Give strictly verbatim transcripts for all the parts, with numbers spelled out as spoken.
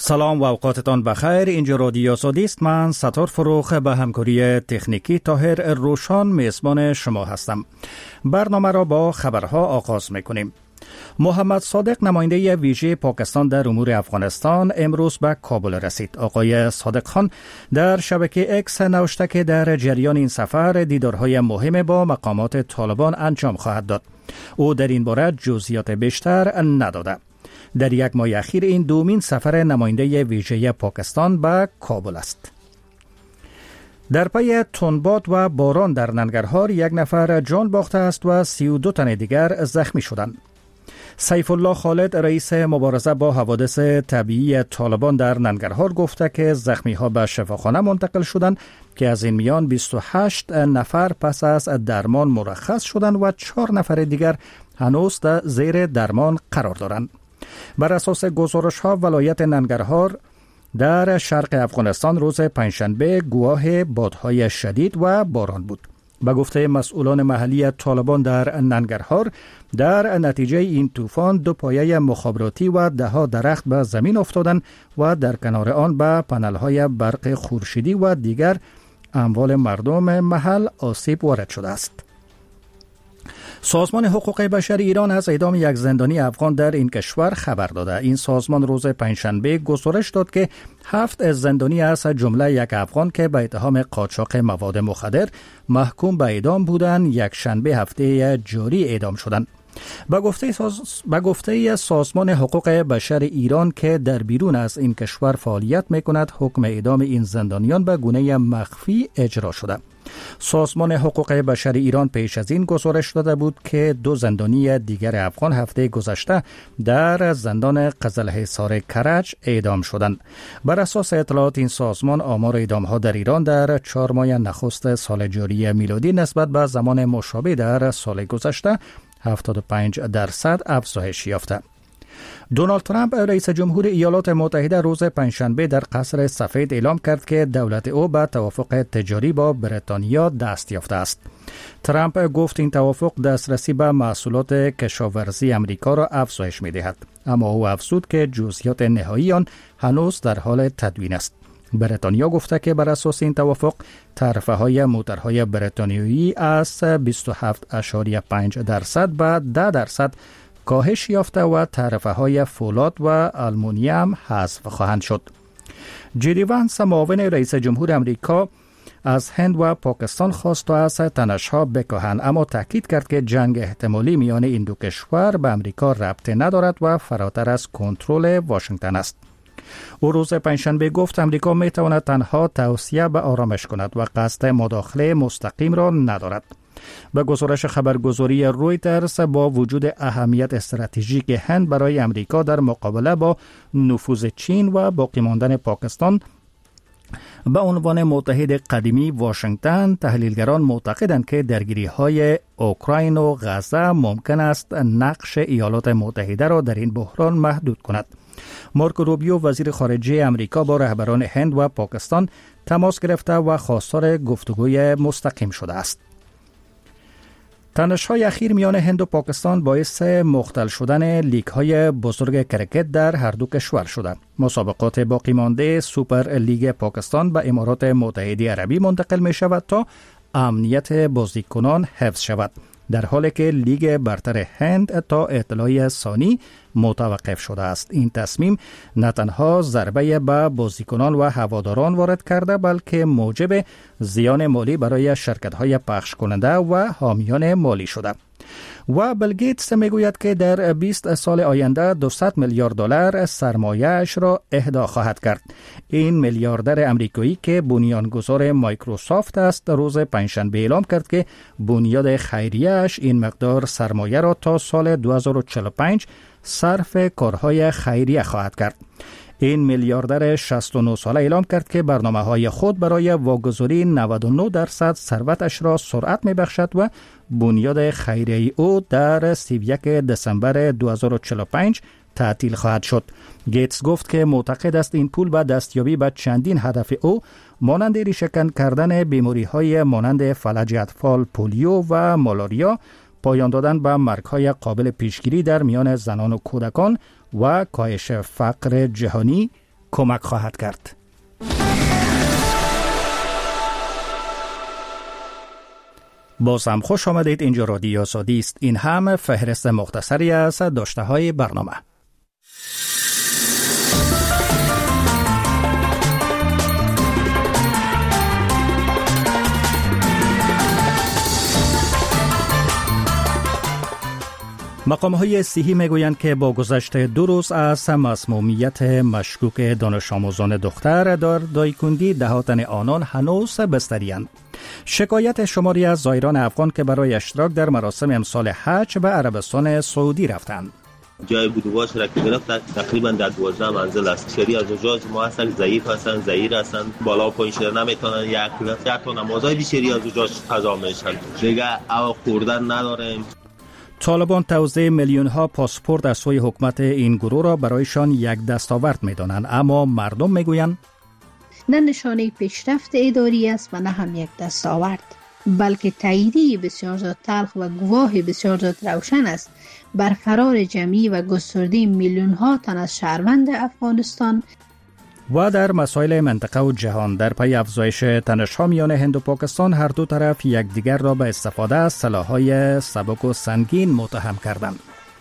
سلام و اوقاتتان بخیر. اینجا رادیو آزادی است. من ستار فروخ به همکاری تکنیکی طاهر روشان میزبان شما هستم. برنامه را با خبرها آغاز میکنیم. محمد صادق نماینده ویژه پاکستان در امور افغانستان امروز به کابل رسید. آقای صادق خان در شبکه اکس نوشته که در جریان این سفر دیدارهای مهم با مقامات طالبان انجام خواهد داد. او در این باره جزئیات بیشتر نداده. در یک ماه اخیر این دومین سفر نماینده ویژه پاکستان به کابل است. در پی تندباد و باران در ننگرهار یک نفر جان باخته است و سی و دو تن دیگر زخمی شدند. سیف الله خالد رئیس مبارزه با حوادث طبیعی طالبان در ننگرهار گفته که زخمی ها به شفاخانه منتقل شدند که از این میان بیست و هشت نفر پس از درمان مرخص شدند و چهار نفر دیگر هنوز در زیر درمان قرار دارند. بر اساس گزارش ها ولایت ننگرهار در شرق افغانستان روز پنجشنبه گواه بادهای شدید و باران بود. به گفته مسئولان محلی طالبان در ننگرهار در نتیجه این طوفان دو پایه مخابراتی و ده ها درخت به زمین افتادند و در کنار آن به پنل‌های برق خورشیدی و دیگر اموال مردم محل آسیب وارد شده است. سازمان حقوق بشر ایران از اعدام یک زندانی افغان در این کشور خبر داده. این سازمان روز پنجشنبه گزارش داد که هفت زندانی از جمله یک افغان که به اتهام قاچاق مواد مخدر محکوم به اعدام بودند یک شنبه هفته جاری اعدام شدند. به گفته ساز... به گفته سازمان حقوق بشر ایران که در بیرون از این کشور فعالیت می‌کند، حکم اعدام این زندانیان به گونه مخفی اجرا شده. سازمان حقوق بشر ایران پیش از این گزارش داده بود که دو زندانی دیگر افغان هفته گذشته در زندان قزلحصار کرج اعدام شدند. بر اساس اطلاعات این سازمان آمار اعدام‌ها در ایران در چهار ماه نخست سال جاری میلادی نسبت به زمان مشابه در سال گذشته هفتاد و پنج درصد افزایش یافته. دونالد ترامپ رئیس جمهور ایالات متحده روز پنجشنبه در قصر سفید اعلام کرد که دولت او به توافق تجاری با بریتانیا دست یافته است. ترامپ گفت این توافق دسترسی به محصولات کشاورزی امریکا را افزایش می‌دهد، اما او افزود که جزئیات نهایی آن هنوز در حال تدوین است. بریتانیا گفته که بر اساس این توافق تعرفه‌های موتورهای بریتانیایی از بیست و هفت ممیز پنج درصد به ده درصد کاهش یافته و تعرفه‌های فولاد و آلومینیوم حذف خواهند شد. جی وانس معاون رئیس جمهور امریکا از هند و پاکستان خواست تا از تنش‌ها بکاهند، اما تاکید کرد که جنگ احتمالی میان این دو کشور به امریکا ربطی ندارد و فراتر از کنترل واشنگتن است. او روز پنجشنبه گفت امریکا می تواند تنها توصیه به آرامش کند و قصد مداخله مستقیم را ندارد. به گزارش خبرگزاری رویترز با وجود اهمیت استراتژیک هند برای امریکا در مقابله با نفوذ چین و باقی ماندن پاکستان به عنوان متحد قدیمی واشنگتن، تحلیلگران معتقدند که درگیری‌های اوکراین و غزه ممکن است نقش ایالات متحده را در این بحران محدود کند. مارکو روبیو وزیر خارجه امریکا با رهبران هند و پاکستان تماس گرفته و خواستار گفتگوی مستقیم شده است. تنش‌های اخیر میان هند و پاکستان باعث مختل شدن لیگ‌های بزرگ کرکت در هر دو کشور شده. مسابقات باقی مانده سوپر لیگ پاکستان به امارات متحده عربی منتقل می شود تا امنیت بازیکنان حفظ شود، در حالی که لیگ برتر هند تا اطلاع ثانی متوقف شده است. این تصمیم نه تنها ضربه به بازیکنان و هواداران وارد کرده، بلکه موجب زیان مالی برای شرکت‌های پخش کننده و حامیان مالی شده. و بیل گیتس میگوید که در بیست سال آینده دویست میلیارد دلار سرمایه‌اش را اهدا خواهد کرد. این میلیاردر امریکایی که بنیانگذار مایکروسافت است روز پنجشنبه اعلام کرد که بنیاد خیریه‌اش این مقدار سرمایه را تا سال دو هزار و چهل و پنج صرف کارهای خیریه خواهد کرد. این میلیاردر شصت و نه ساله اعلام کرد که برنامه‌های خود برای واگذاری نود و نه درصد ثروتش را سرعت می‌بخشد و بنیاد خیریه او در سی و یک دسامبر دو هزار و چهل و پنج تعطیل خواهد شد. گیتس گفت که معتقد است این پول به دستیابی به چندین هدف او مانند ریشه‌کن کردن بیماری‌های مانند فلج اطفال، پولیو و مالاریا، پایان دادن به مرگ‌های قابل پیشگیری در میان زنان و کودکان و کاهش فقر جهانی کمک خواهد کرد. باز هم خوش آمدید. اینجا رادیو آزادی است. این هم فهرست مختصری از داشته های برنامه. مقام‌های صحی میگویند که با گذشت دو روز از مسمومیت مشکوک دانش آموزان دختر در دایکندی ده تن آنان هنوز بستری‌اند. شکایت شماری از زائران افغان که برای اشتراک در مراسم امسال حج به عربستان سعودی رفتند. جای بودواش را که گرفت تقریبا در دوازده منزل است. شری از اونجا ما هستن ضعیف هستن، ضعیف هستن، بالا و پایین شدن نمیتونن، یک یک تا نمازهای بیشتری از اونجا قضا میشن. دیگه او خوردن نداریم. طالبان توزیع میلیون ها پاسپورت از سوی حکومت این گروه را برایشان یک دستاورد میدانند، اما مردم میگویند نه نشانه پیشرفت اداری است و نه هم یک دستاورد، بلکه تاییدی بسیار زیاد تلخ و گواه بسیار زیاد روشن است بر فرار جمعی و گسترده میلیون ها تن از شهروند افغانستان. و در مسائل منطقه و جهان در پی افزایش تنش‌ها میان هند و پاکستان هر دو طرف یکدیگر را به استفاده از سلاح‌های سبک و سنگین متهم کردند.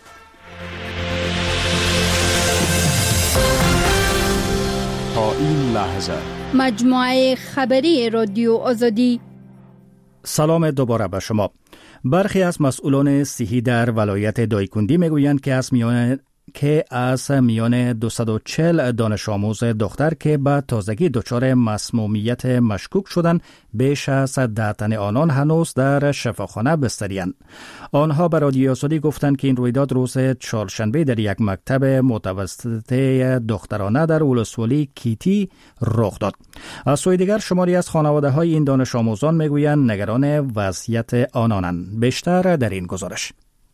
تا این لحظه مجموعه خبری رادیو آزادی. سلام دوباره به شما. برخی از مسئولان صحی در ولایت دایکندی میگویند که از میان که از میان دویست و چهل دانش آموز دختر که به تازگی دچار مسمومیت مشکوک شدند، بیش از ده تن آنان هنوز در شفاخانه بستری‌اند. آنها به رادیو آزادی گفتند که این رویداد روز چهارشنبه در یک مکتب متوسط دخترانه در ولسوالی کیتی رخ داد. از سوی دیگر شماری از خانواده‌های این دانش آموزان میگویند نگران وضعیت آنانند. بیشتر در این گزارش.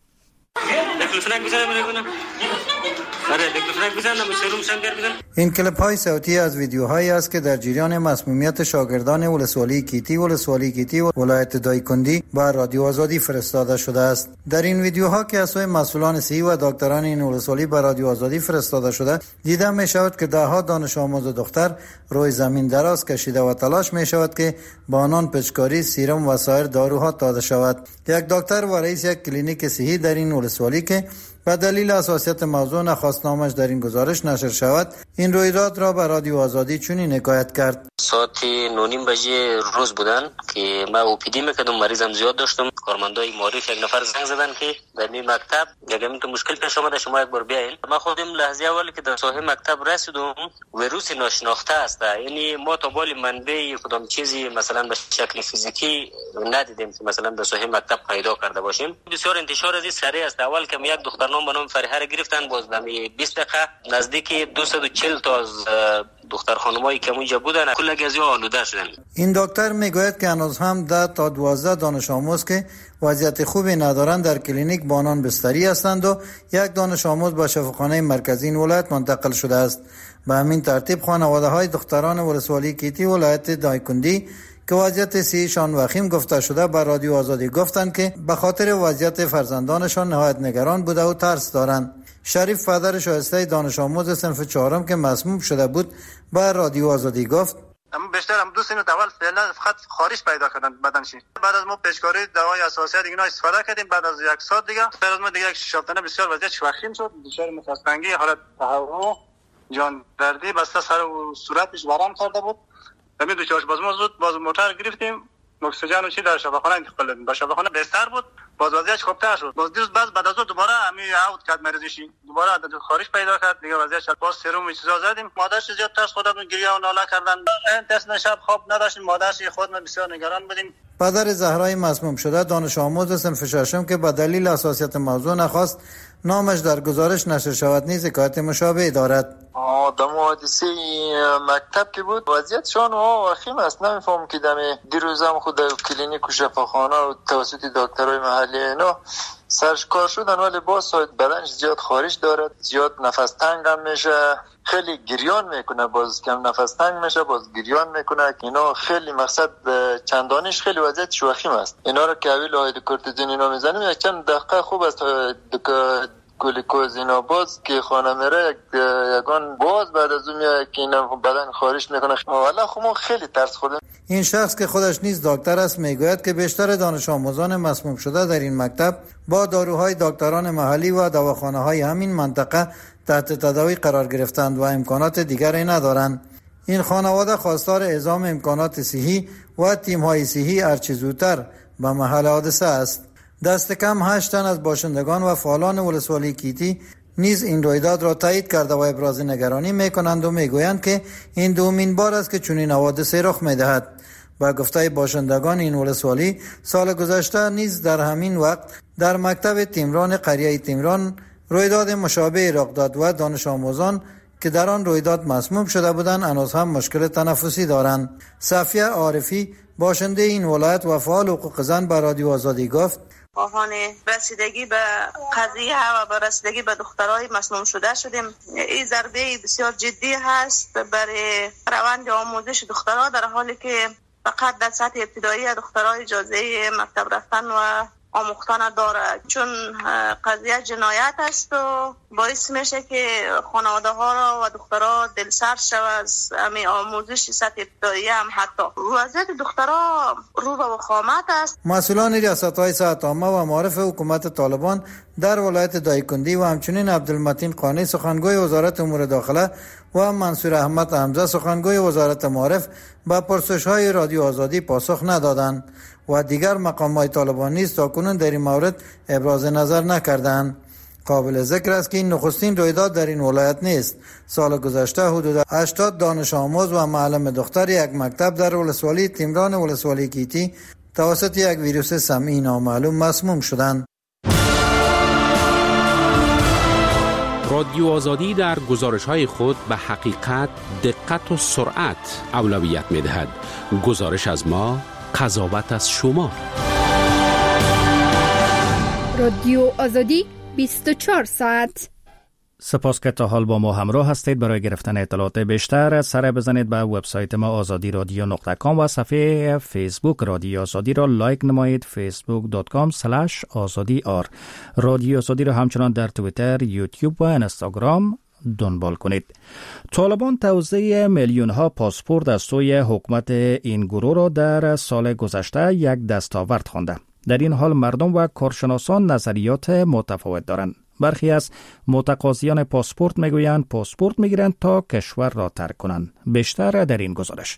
این کلیپ های صوتی از ویدیوهایی است که در جریان مسمومیت شاگردان ولسوالی کیتی ولسوالی کیتی و ولایت دایکندی به رادیو آزادی فرستاده شده است. در این ویدیوها که از سوی مسئولان صحی و دکتران این ولسوالی به رادیو آزادی فرستاده شده، دیده می شود که ده ها دانش آموز دختر روی زمین دراز کشیده و تلاش می شود که با آنان پچکاری، سیرم و سایر داروها داده شود. یک دکتر و رئیس یک کلینیک صحی در این ولسوالی که به دلیل حساسیت موضوع نخواست نامش در این گزارش نشر شود، این رویداد را به رادیو آزادی چنین حکایت کرد. ساعت نه نیم بجه روز بودن که ما اوپیدی میکردم، مریضم زیاد داشتم. کارمندای معرف یک نفر زنگ زدن که در این مکتب یکم که مشکل پیش اومده، شما یک بار بیاین. ما خودم لحظه اول که در ساحه مکتب رسیدم، ویروس ناشناخته است، یعنی ما تا بالی منبع کدام چیزی مثلا به شکل فیزیکی ندیدیم که مثلا در ساحه مکتب پیدا کرده باشیم. بسیار انتشار از این سریع است. اول که یک دخترنام به نام فریحه را گرفتن، باز در بیست دقیقه نزدیک دویست و چهل تا از دختر خانمایی که اونجا بودن کل از آلوده شدن. این دکتر میگوید که هنوز هم ده تا دوازده دانش آموز که وضعیت خوبی ندارند در کلینیک با آنان بستری هستند و یک دانش آموز به شفاخانه مرکزی این ولایت منتقل شده است. به همین ترتیب خانواده های دختران ولسوالی کیتی ولایت دایکندی که وضعیت صحیشان وخیم گفته شده به رادیو آزادی گفتند که به خاطر وضعیت فرزندانشان نهایت نگران بوده و ترس دارند. شریف پدر شایسته دانش آموز صنف چهارم که مسموم شده بود به رادیو آزادی گفت: اما بیشتر هم دو سینو اول فعلا فقط خارش پیدا کردن بدنش. بعد از ما پیشکاری دوای اساسیات اینا استفاده کردیم، بعد از یک ساعت دیگه بعد از ما دیگه یک شافتنه بسیار وضعیت وخیم شد، دچار مفصلنگی، حالت تهوع، جان دردی، بسته سر و صورتش ورم کرده بود. همین دو چارش باز ما زود باز موتور گرفتیم، اکسیژن و چی در شفاخانه انتقال دادیم. با شفاخانه بستر بود، باز وضعیتش خوبتر شد. باز دیروز باز بعد از اون دوباره همین اوت کرد مریضشی، دوباره خارج پیدا کرد دیگه، وضعیتش باز سرم و چیزا زدیم. مادرش زیاد ترس خودمون گریه و ناله کردن، دست شب خواب نداشتیم، مادرش خودمون بسیار نگران بودیم. پدر زهرای مسموم شده دانش آموز صنف ششم که به دلیل حساسیت موضوع نخواست نامش در گزارش نشر شود نیز حکایت مشابه دارد. در حادثه مکتب که بود وضعیتشان وخیم است. نمیفهم که دمی دیروزم خود در کلینیک و شفاخانه و توسط دکترای محلی اینا سرش کار شدن، ولی باز بدنش زیاد خارش دارد، زیاد نفس تنگ هم میشه، خیلی گریان میکنه، باز کم نفس تنگ میشه، باز گریان میکنه. اینا خیلی مقصد چندانیش خیلی وضعیتش وخیم است. اینا رو که اویل آید کورتیزون اینا میزنیم یک چند دقیقه خوب است، گلوکوز اینا باز که خانه میره یک یگان باز بعد از اون میاد که اینا بدن خارج میکنه. والا خب ما خیلی ترس خوردیم. این شخص که خودش نیز دکتر است میگوید که بیشتر دانش آموزان مسموم شده در این مکتب با داروهای دکتران محلی و دواخانه‌های همین منطقه تحت تداوی قرار گرفتند و امکانات دیگری ندارند. این خانواده خواستار اعزام امکانات صحی و تیم‌های صحی هرچه زودتر به محل حادثه است. دست کم هشت تن از باشندگان و فعالان ولسوالی کیتی نیز این رویداد را تایید کرده و ابراز نگرانی میکنند و میگویند که این دومین بار است که چنین حوادثی رخ میدهد. با گفته باشندگان این ولسوالی سال گذشته نیز در همین وقت در مکتب تیمران قریه تیمران رویداد مشابه رخ داد و دانش آموزان که در آن رویداد مسموم شده بودند هنوز هم مشکل تنفسی دارند. صفیه عارفی باشنده این ولایت و فعال حقوق زن به رادیو آزادی گفت آهان رسیدگی به قضیه و به رسیدگی به دخترای مسموم شده شدیم. این ضربه بسیار جدی هست برای روند آموزش دخترها، در حالی که فقط در سطح ابتدایی دخترای اجازه مکتب رفتن و آموختن داره، چون قضیه جنایت است و باعث میشه که خانواده ها را و دخترها دلسرد شود از همین آموزش سطح ابتدایی. هم حتی وضعیت دخترها رو به وخامت است. مسئولان ریاست‌های صحت عامه و معارف حکومت طالبان در ولایت دایکندی و همچنین عبدالمتین قانی سخنگوی وزارت امور داخله و منصور احمد حمزه سخنگوی وزارت معارف به پرسش‌های رادیو آزادی پاسخ ندادند و دیگر مقامات طالبان نیز تاکنون در این مورد ابراز نظر نکردند. قابل ذکر است که این نخستین رویداد در این ولایت نیست. سال گذشته حدود هشتاد دانش آموز و معلم دختر یک مکتب در ولسوالی تیمران ولسوالی کیتی توسط یک ویروس سمی نامعلوم مسموم شدند. رادیو آزادی در گزارش‌های خود به حقیقت، دقت و سرعت اولویت می‌دهد. گزارش از ما، قضاوت از شما. رادیو آزادی بیست و چهار ساعت. سپاس که تا حال با ما همراه هستید. برای گرفتن اطلاعات بیشتر سر بزنید به وبسایت ما آزادی رادیو نقطه کام و صفحه فیسبوک رادیو آزادی را لایک نمایید. فیسبوک دات کام اسلش آزادی آر. رادیو آزادی را همچنان در توییتر، یوتیوب و اینستاگرام دنبال کنید. طالبان توزیع میلیون ها پاسپورت از سوی حکومت این گروه را در سال گذشته یک دستاورد خوانده. در این حال مردم و کارشناسان نظریات متفاوت دارند. برخی از متقاضیان پاسپورت میگویند پاسپورت میگیرند تا کشور را ترک کنند. بیشتر در این گزارش.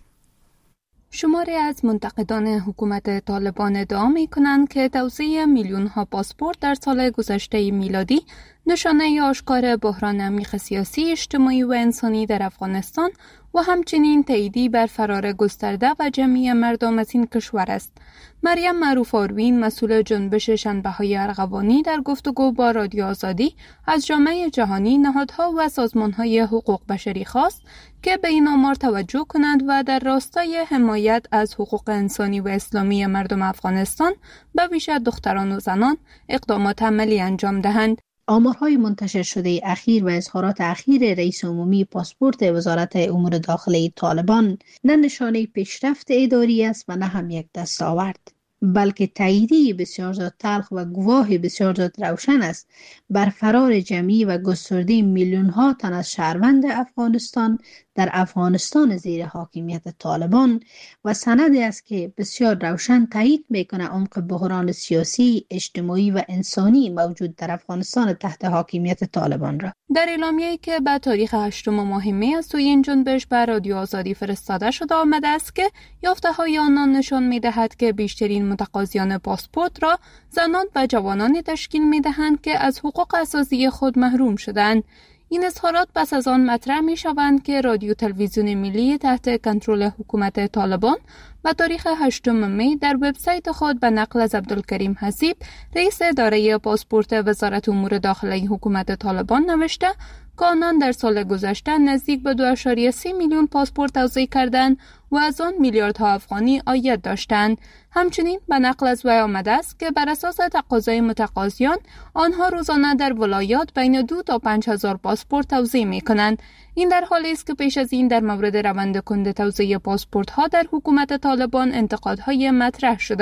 شماری از منتقدان حکومت طالبان ادعا می‌کنند که توزیع میلیون‌ها پاسپورت در سال گذشته میلادی نشانه آشکار بحران عمیق سیاسی، اجتماعی و انسانی در افغانستان و همچنین تاییدی بر فرار گسترده و جمعی مردم از این کشور است. مریم معروف آروین، مسئول جنبش شنبه‌های ارغوانی، در گفتگو با رادیو آزادی از جامعه جهانی، نهادها و سازمان‌های حقوق بشری خواست که به این آمار توجه کنند و در راستای حمایت از حقوق انسانی و اسلامی مردم افغانستان به ویژه دختران و زنان اقدامات عملی انجام دهند. آمارهای منتشر شده اخیر و اظهارات اخیر رئیس عمومی پاسپورت وزارت امور داخلی طالبان نه نشانه پیشرفت اداری است و نه هم یک دستاورد، بلکه تاییدی بسیار زیاد تلخ و گواه بسیار زیاد روشن است بر فرار جمعی و گسترده میلیون ها تن از شهروند افغانستان در افغانستان زیر حاکمیت طالبان و سندی است که بسیار روشن تایید میکنه عمق بحران سیاسی، اجتماعی و انسانی موجود در افغانستان تحت حاکمیت طالبان را. در اعلامیه‌ای که به تاریخ هشتم ماه می از سوی این جنبش به رادیو آزادی فرستاده شده آمده است که یافته‌های آنان نشان می‌دهد که بیشترین متقاضیان پاسپورت را زنان و جوانانی تشکیل می‌دهند که از حقوق اساسی خود محروم شدند. این اظهارات پس از آن مطرح می شوند که رادیو تلویزیون ملی تحت کنترل حکومت طالبان به تاریخ هشتم می در وبسایت خود به نقل از عبدالکریم حسیب، رئیس اداره پاسپورت وزارت امور داخلی حکومت طالبان نوشته که آنان در سال گذشته نزدیک به دو ممیز سه میلیون پاسپورت توزیع کردند و از آن میلیاردها افغانی عاید داشتند. همچنین به نقل از وی آمده است که بر اساس تقاضای متقاضیان آنها روزانه در ولایات بین دو تا پنج هزار پاسپورت توزیع می کنند. این در حالی است که پیش از این در مورد روند کند توزیع پاسپورت ها در حکومت طالبان انتقادهای مطرح شده